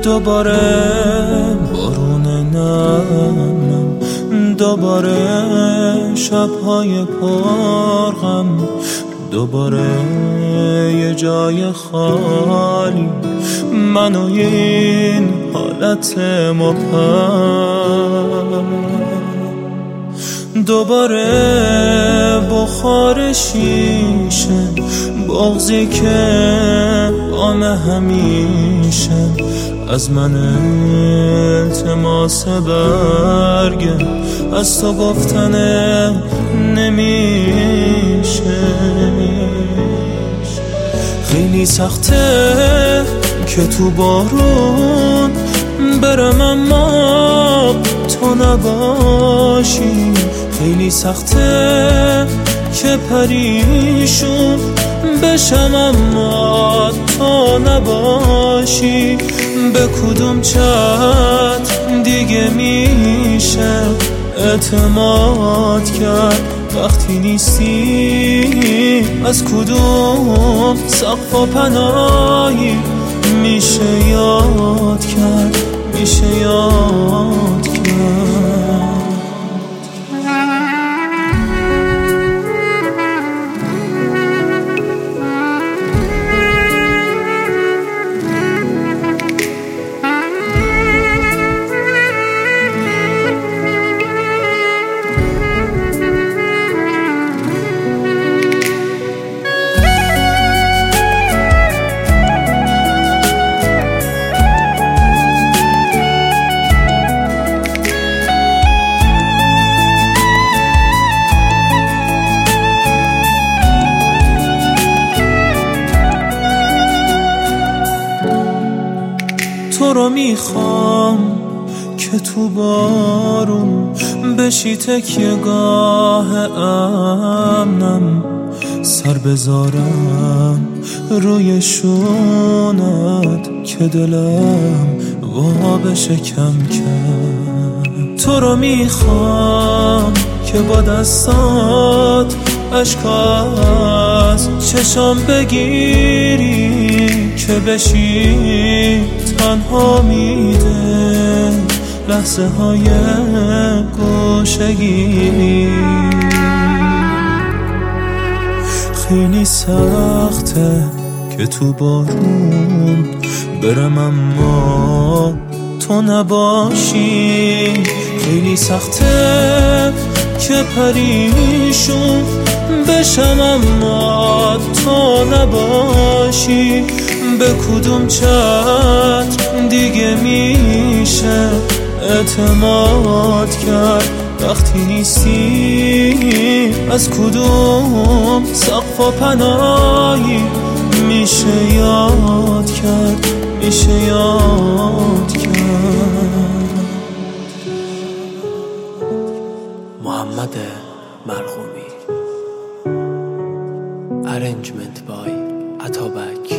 دوباره بارون نم، دوباره شبهای پرغم، دوباره یه جای خالی، من و این حالت مبهم. دوباره بخار شیشه، بغضی که بام همیشه، از من التماس برگه، از تو گفتن نمیشه. خیلی سخته که تو بارون برم اما تو نباشی، خیلی سخته که پریشون بشم اما تو نباشی. به کدوم چتر دیگه میشه اعتماد کرد وقتی نیستی؟ از کدوم سقف و پناهی میشه یاد کرد، میشه یاد کرد؟ تو رو میخوام که تو بارون بشی تکیه‌گاه امنم، سر بذارم روی شونت که دلم وا بشه کم کم. تو رو میخوام که با دستات اشک از چشام بگیری، که بشی تنها میده لحظه های گوشگی. خیلی سخته که تو بارون برم اما تو نباشی، خیلی سخته که پریشون بشم اما تو نباشی. به کدوم چتر دیگه میشه اعتماد کرد وقتی نیستی؟ از کدوم سقف و پناهی میشه یاد کرد، میشه یاد کرد؟ محمد مرغومی. Arrangement by عطابک.